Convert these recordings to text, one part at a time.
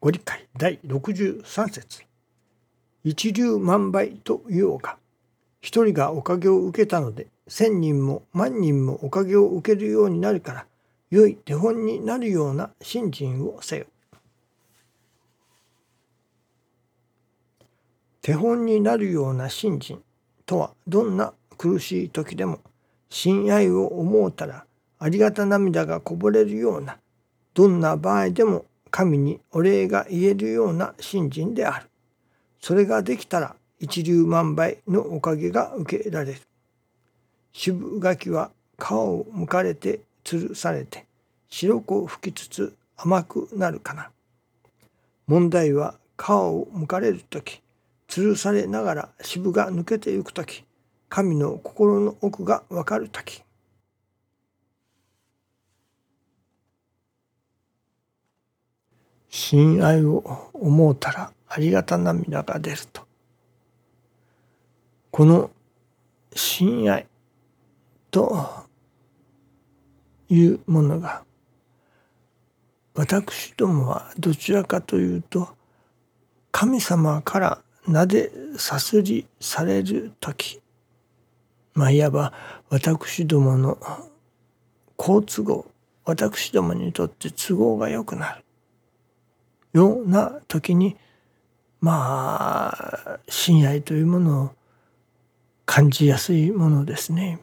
ご理解第63節。一粒万倍と言おうか。一人がおかげを受けたので、千人も万人もおかげを受けるようになるから、良い手本になるような信心をせよ。手本になるような信心とは、どんな苦しい時でも親愛を思うたらありがた涙がこぼれるような、どんな場合でも神にお礼が言えるような信心である。それができたら一粒万倍のおかげが受けられる。渋柿は皮をむかれて吊るされて白く吹きつつ甘くなるかな。問題は皮をむかれるとき、吊るされながら渋が抜けてゆくとき、神の心の奥がわかるとき。親愛を思うたらありがた涙が出ると。この親愛というものが、私どもはどちらかというと、神様から名でさすりされるとき、いわば私どもの好都合、私どもにとって都合が良くなるような時に、親愛というものを感じやすいものですね。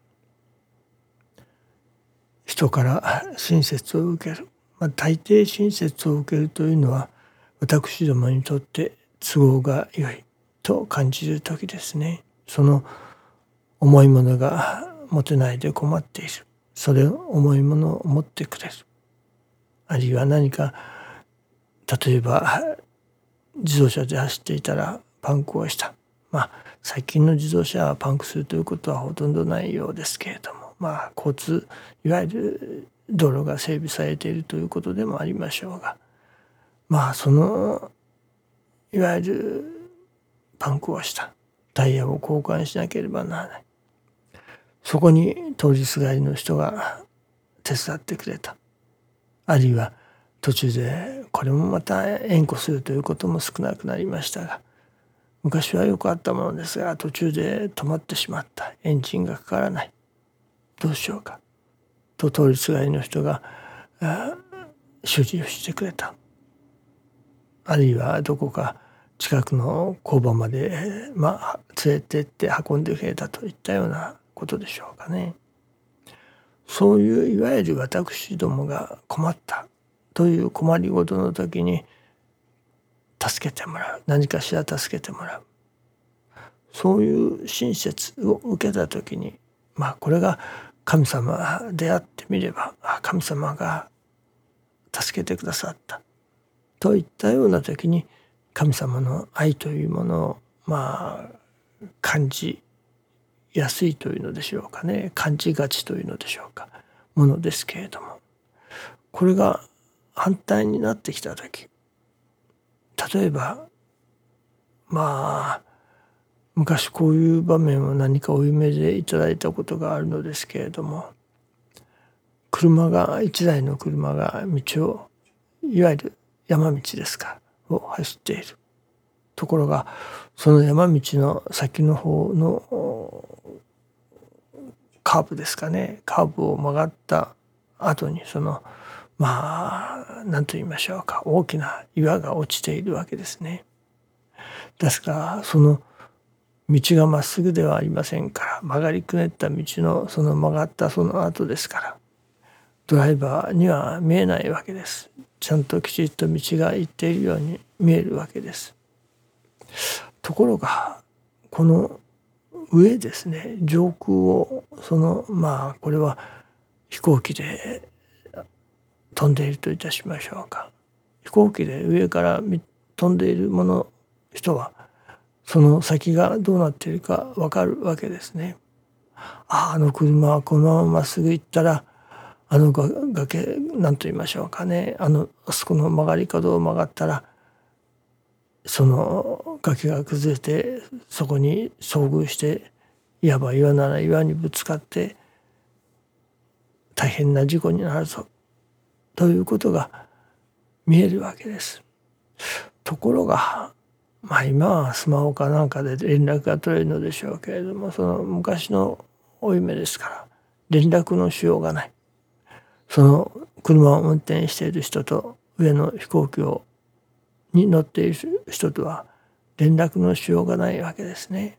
人から親切を受ける、大抵親切を受けるというのは、私どもにとって都合が良いと感じる時ですね。その重いものが持てないで困っている。それを重いものを持ってくれる。あるいは何か、例えば自動車で走っていたらパンクをした。最近の自動車はパンクするということはほとんどないようですけれども、交通、いわゆる道路が整備されているということでもありましょうが、そのいわゆるパンクをしたタイヤを交換しなければならない。そこに通りすがりの人が手伝ってくれた。あるいは途中でこれもまた縁故するということも少なくなりましたが、昔はよくあったものですが、途中で止まってしまった。エンジンがかからない。どうしようか。と通りすがりの人が修理をしてくれた。あるいはどこか近くの工場まで連れてって運んでくれたといったようなことでしょうかね。そういういわゆる私どもが困ったという困りごとの時に助けてもらう、何かしら助けてもらう、そういう親切を受けた時に、これが神様であってみれば、神様が助けてくださったといったような時に、神様の愛というものを感じやすいというのでしょうかね、感じがちというのでしょうか、ものですけれども、これが反対になってきた時、例えば昔こういう場面を何かお夢でいただいたことがあるのですけれども、一台の車が道を、いわゆる山道ですかを走っているところが、その山道の先の方のカーブですかね、カーブを曲がった後に何と言いましょうか、大きな岩が落ちているわけですね。ですからその道がまっすぐではありませんから、曲がりくねった道のその曲がったその後ですから、ドライバーには見えないわけです。ちゃんときちっと道が行っているように見えるわけです。ところがこの上ですね、上空をこれは飛行機で飛んでいるといたしましょうか。飛行機で上から飛んでいる人はその先がどうなっているか分かるわけですね。あの車はこのまままっすぐ行ったら、あの崖何と言いましょうかね、あそこの曲がり角を曲がったら、その崖が崩れてそこに遭遇して、いわば岩なら岩にぶつかって大変な事故になるぞということが見えるわけです。 ところが今はスマホかなんかで連絡が取れるのでしょうけれども、その昔の負い目ですから連絡のしようがない。その車を運転している人と上の飛行機に乗っている人とは連絡のしようがないわけですね。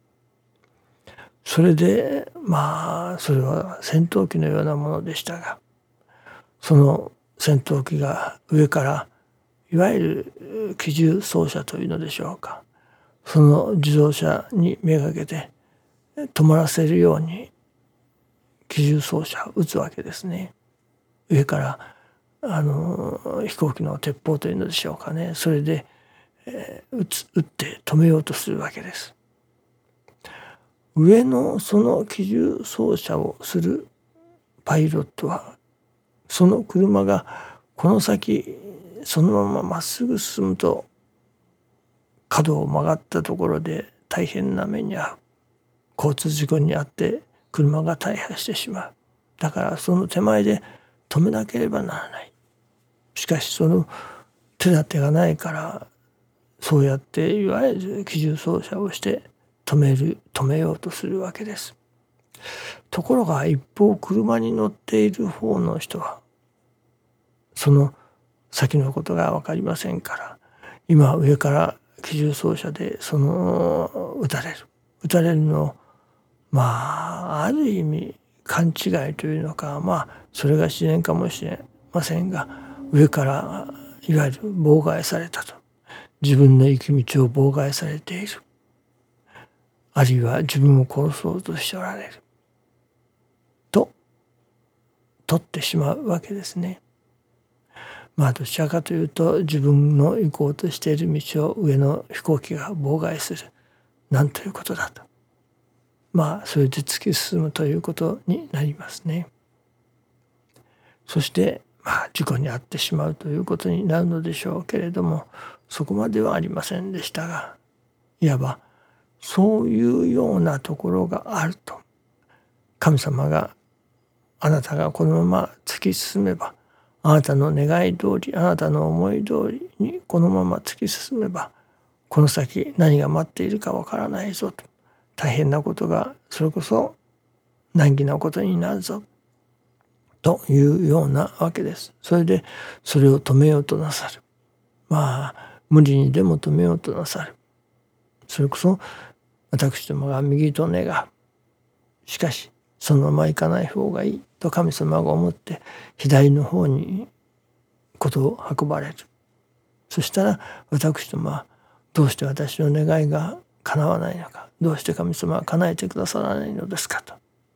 それでそれは戦闘機のようなものでしたが、その戦闘機が上からいわゆる機銃掃射というのでしょうか、その自動車にめがけて止まらせるように機銃掃射を撃つわけですね。上から飛行機の鉄砲というのでしょうかね、それで、撃って止めようとするわけです。上のその機銃操作をするパイロットは、その車がこの先そのまままっすぐ進むと角を曲がったところで大変な目に遭う。交通事故に遭って車が大破してしまう。だからその手前で止めなければならない。しかしその手立てがないから、そうやっていわゆる機銃操作をして止めようとするわけです。ところが一方、車に乗っている方の人はその先のことが分かりませんから、今上から機銃操作で撃たれるのをある意味勘違いというのか、それが自然かもしれませんが、上からいわゆる妨害されたと、自分の行き道を妨害されている、あるいは自分を殺そうとしておられると取ってしまうわけですね。どちらかというと、自分の行こうとしている道を上の飛行機が妨害する、なんということだと、それで突き進むということになりますね。そして事故に遭ってしまうということになるのでしょうけれども、そこまではありませんでしたが、いわばそういうようなところがあると、神様があなたがこのまま突き進めば、あなたの願い通り、あなたの思い通りにこのまま突き進めば、この先何が待っているかわからないぞと、大変なことが、それこそ難儀なことになるぞというようなわけです。それでそれを止めようとなさる。無理にでも止めようとなさる。それこそ私どもが右と願う。しかしそのまま行かない方がいいと神様が思って左の方にことを運ばれる。そしたら私どもは、どうして私の願いが叶わないのか、どうして神様は叶えてくださらないのですかと、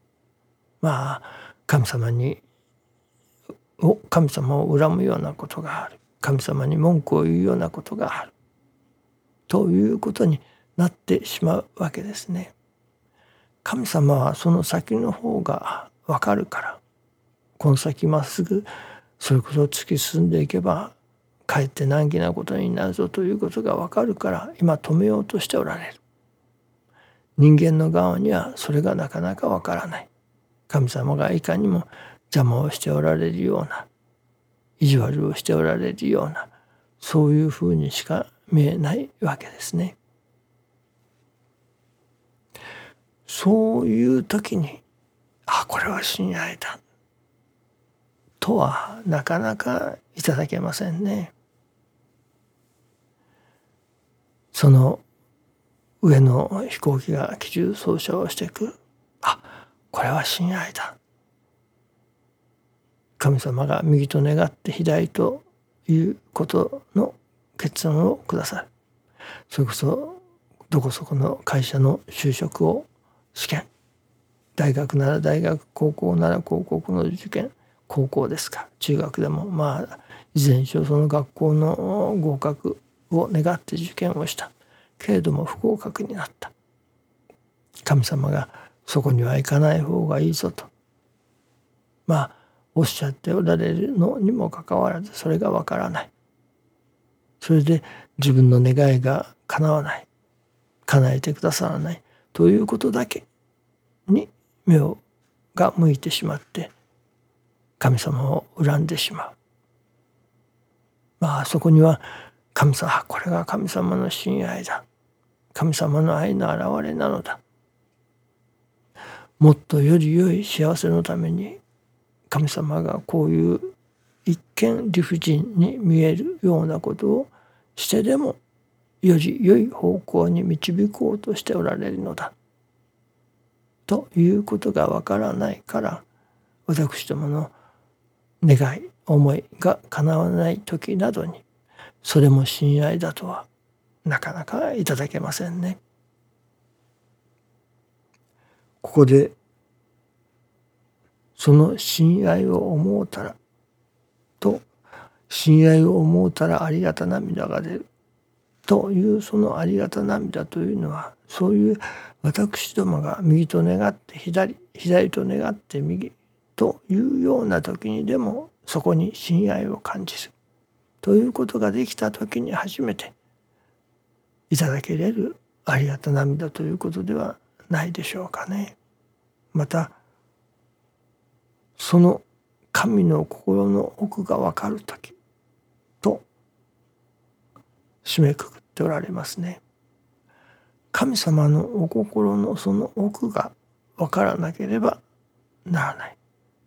神様を恨むようなことがある、神様に文句を言うようなことがあるということになってしまうわけですね。神様はその先の方が分かるから、この先まっすぐそれこそ突き進んでいけばかえって難儀なことになるぞということが分かるから、今止めようとしておられる。人間の側にはそれがなかなか分からない。神様がいかにも邪魔をしておられるような、意地悪をしておられるような、そういうふうにしか見えないわけですね。そういう時に、これは親愛だとはなかなかいただけませんね。その上の飛行機が機銃掃射をしてくる。これは親愛だ。神様が右と願って左ということの結論をくださる。それこそどこそこの会社の就職を試験、大学なら大学、高校なら高校の受験、高校ですか、中学でもいずれにしろその学校の合格を願って受験をしたけれども不合格になった。神様がそこには行かない方がいいぞとおっしゃっておられるのにもかかわらず、それがわからない。それで自分の願いが叶わない、叶えてくださらないということだけに目が向いてしまって神様を恨んでしまう。そこには神様、これが神様の親愛だ。神様の愛の現れなのだ。もっとより良い幸せのために神様がこういう一見理不尽に見えるようなことをしてでもより良い方向に導こうとしておられるのだということがわからないから、私どもの願い思いが叶わない時などにそれも親愛だとはなかなかいただけませんね。ここでその親愛を思うたらと、親愛を思うたらありがた涙が出るという、そのありがた涙というのは、そういう私どもが右と願って左、左と願って右というような時にでもそこに親愛を感じるということができた時に初めていただけれるありがた涙ということではないでしょうかね。またその神の心の奥がわかるときと締めくくっておられますね。神様のお心のその奥がわからなければならない。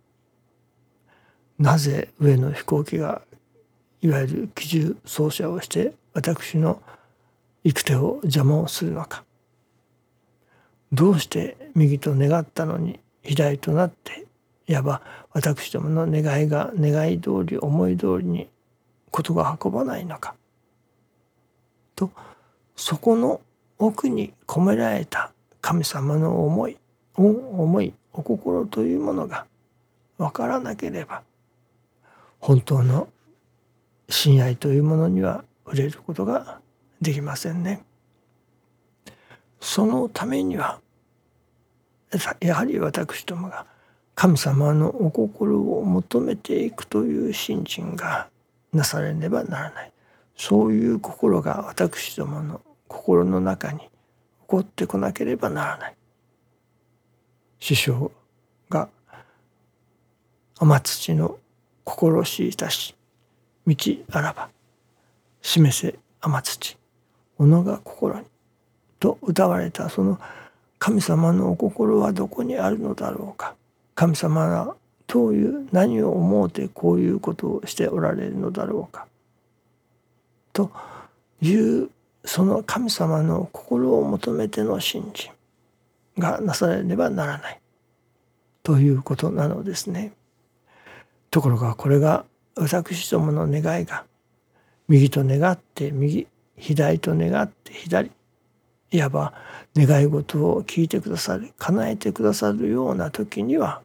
なぜ上の飛行機がいわゆる機銃掃射をして私の行く手を邪魔をするのか。どうして右と願ったのに左となって、いわば私どもの願いが願い通り思い通りにことが運ばないのかと、そこの奥に込められた神様の思いお心というものが分からなければ、本当の親愛というものには触れることができませんね。そのためにはやはり私どもが神様のお心を求めていくという信心がなされねばならない。そういう心が私どもの心の中に起こってこなければならない。師匠が天土の心しいたし道あらば示せ天土己が心にと歌われた、その神様のお心はどこにあるのだろうか。神様はどういう何を思うてこういうことをしておられるのだろうかという、その神様の心を求めての信心がなされねばならないということなのですね。ところがこれが私どもの願いが右と願って右、左と願って左、いわば願い事を聞いてくださる、叶えてくださるような時には、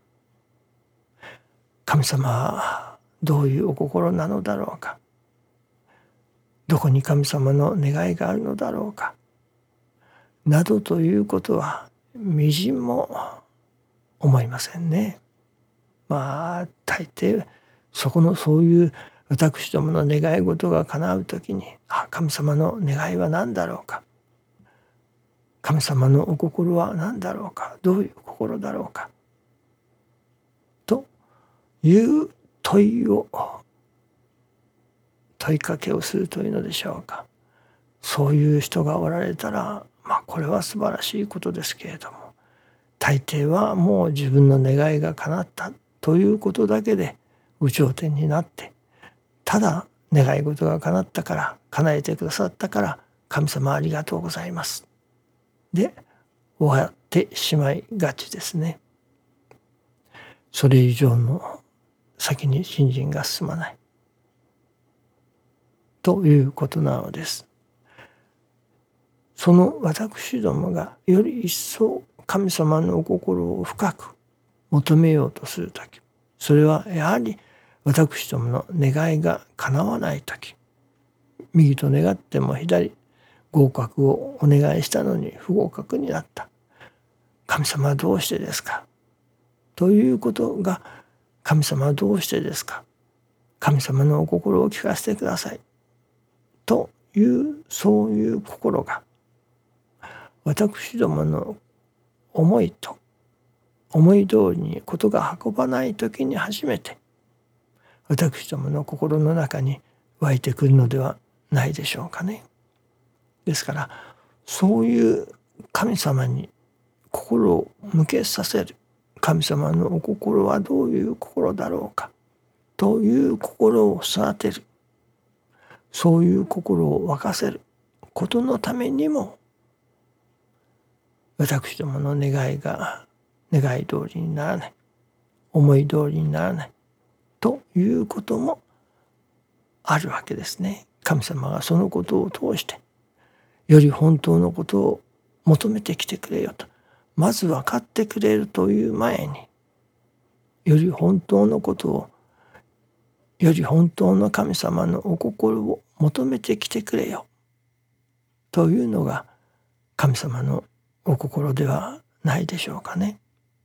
神様はどういうお心なのだろうか、どこに神様の願いがあるのだろうかなどということはみじんも思いませんね。大抵そこのそういう私どもの願い事が叶う時に、神様の願いは何だろうか、神様のお心は何だろうか、どういう心だろうかという問いかけをするというのでしょうか。そういう人がおられたら、これは素晴らしいことですけれども、大抵はもう自分の願いが叶ったということだけで有頂天になって、ただ願い事が叶ったから、叶えてくださったから神様ありがとうございますで終わってしまいがちですね。それ以上の先に信心が進まないということなのです。その私どもがより一層神様のお心を深く求めようとするとき、それはやはり私どもの願いが叶わないとき、右と願っても左、合格をお願いしたのに不合格になった。神様はどうしてですかということが、神様はどうしてですか、神様のお心を聞かせてくださいという、そういう心が私どもの思いと思い通りにことが運ばないときに初めて私どもの心の中に湧いてくるのではないでしょうかね。ですからそういう神様に心を向けさせる、神様のお心はどういう心だろうかという心を育てる、そういう心を沸かせることのためにも、私どもの願いが願い通りにならない、思い通りにならないということもあるわけですね。神様がそのことを通してより本当のことを求めてきてくれよと、まず分かってくれるという前に、より本当のことを、より本当の神様のお心を求めてきてくれよというのが神様のお心ではないでしょうかね。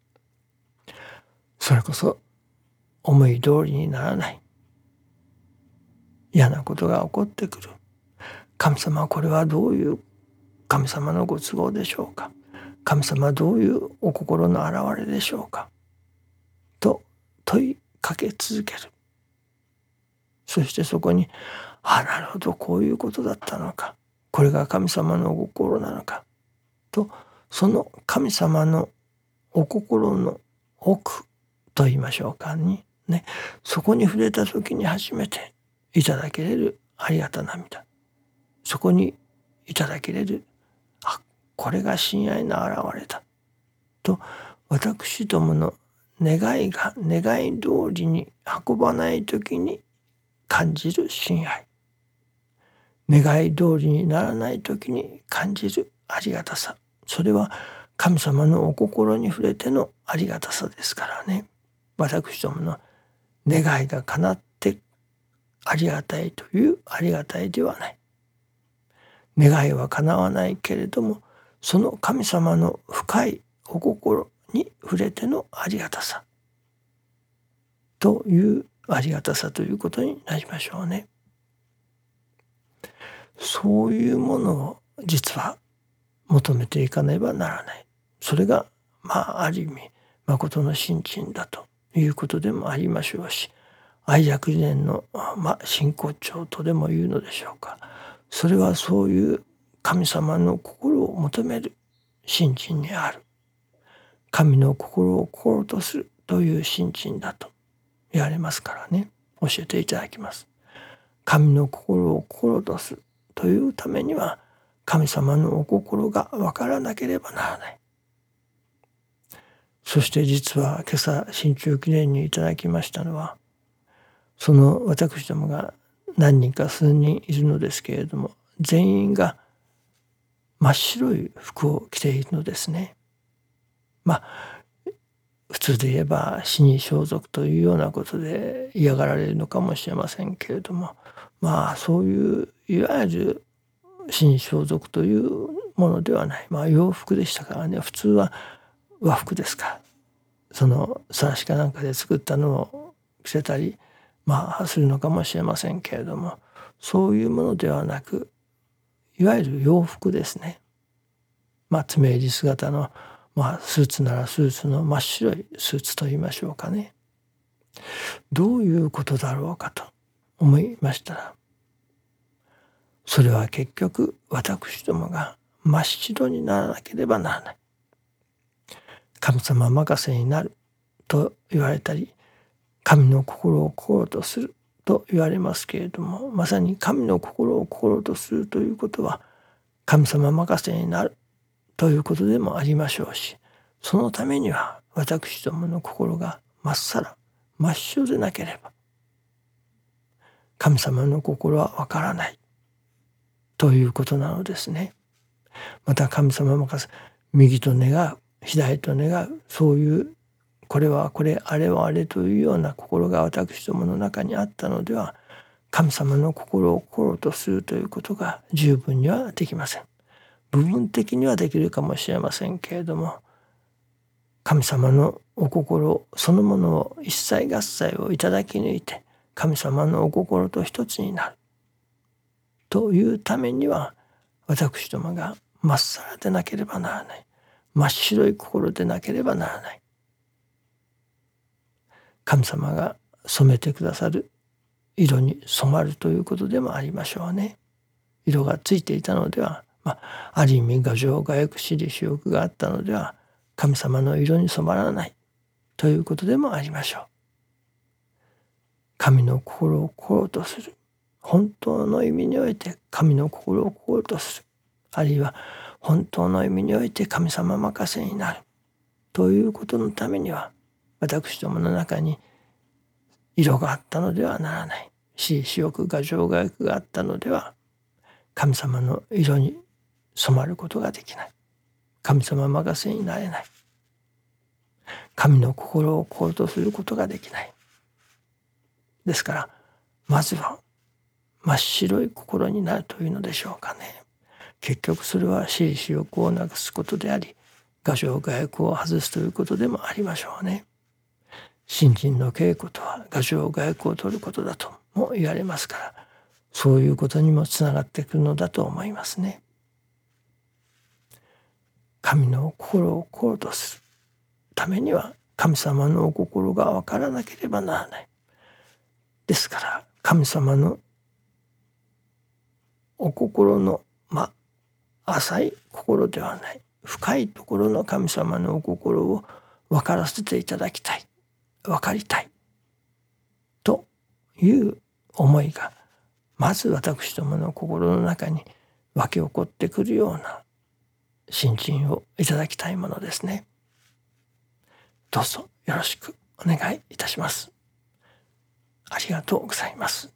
それこそ思い通りにならない、嫌なことが起こってくる。神様はこれはどういう神様のご都合でしょうか。神様はどういうお心の現れでしょうかと問いかけ続ける。そしてそこに、なるほど、こういうことだったのか、これが神様のお心なのかと、その神様のお心の奥と言いましょうかね、そこに触れた時に初めていただけれるありがた涙、そこにいただけれる、これが親愛の現れだと、私どもの願いが願い通りに運ばない時に感じる親愛、願い通りにならない時に感じるありがたさ、それは神様のお心に触れてのありがたさですからね。私どもの願いが叶ってありがたいというありがたいではない。願いは叶わないけれども、その神様の深いお心に触れてのありがたさというありがたさということになりましょうね。そういうものを実は求めていかねばならない。それがある意味誠の信心だということでもありましょうし、愛楽伝の真骨頂とでも言うのでしょうか。それはそういう神様の心を求める信心にある。神の心を心とするという信心だと言われますからね、教えていただきます。神の心を心とするというためには、神様のお心が分からなければならない。そして実は今朝新中記念にいただきましたのは、その私どもが何人か数人いるのですけれども、全員が真っ白い服を着ているのですね。普通で言えば死に装束というようなことで嫌がられるのかもしれませんけれども、そういういわゆる死に装束というものではない、洋服でしたからね。普通は和服ですから、その晒しかなんかで作ったのを着せたりするのかもしれませんけれども、そういうものではなく、いわゆる洋服ですね。爪襟姿のスーツならスーツの真っ白いスーツと言いましょうかね。どういうことだろうかと思いましたら、それは結局私どもが真っ白にならなければならない。神様任せになると言われたり、神の心を心とすると言われますけれども、まさに神の心を心とするということは神様任せになるということでもありましょうし、そのためには私どもの心がまっさら真っ白でなければ神様の心はわからないということなのですね。また神様任せ、右と願う左と願う、そういうこれはこれあれはあれというような心が私どもの中にあったのでは、神様の心を心とするということが十分にはできません。部分的にはできるかもしれませんけれども、神様のお心そのものを一切合切をいただき抜いて神様のお心と一つになるというためには、私どもがまっさらでなければならない、真っ白い心でなければならない。神様が染めてくださる色に染まるということでもありましょうね。 色がついていたのでは、ある意味牙城牙欲私利私欲があったのでは神様の色に染まらないということでもありましょう。神の心を心とする、本当の意味において神の心を心とする、あるいは本当の意味において神様任せになるということのためには、私どもの中に色があったのではならない。私利私欲牙城牙欲があったのでは神様の色に染まることができない。神様任せになれない。神の心を心とすることができない。ですからまずは真っ白い心になるというのでしょうかね。結局それは私利私欲をなくすことであり、牙城牙欲を外すということでもありましょうね。信心の稽古とは牙城牙欲を取ることだとも言われますから、そういうことにもつながってくるのだと思いますね。神の心を心とするためには神様のお心が分からなければならない。ですから神様のお心の浅い心ではない、深いところの神様のお心を分からせていただきたい、分かりたいという思いがまず私どもの心の中に湧き起こってくるような信心をいただきたいものですね。どうぞよろしくお願いいたします。ありがとうございます。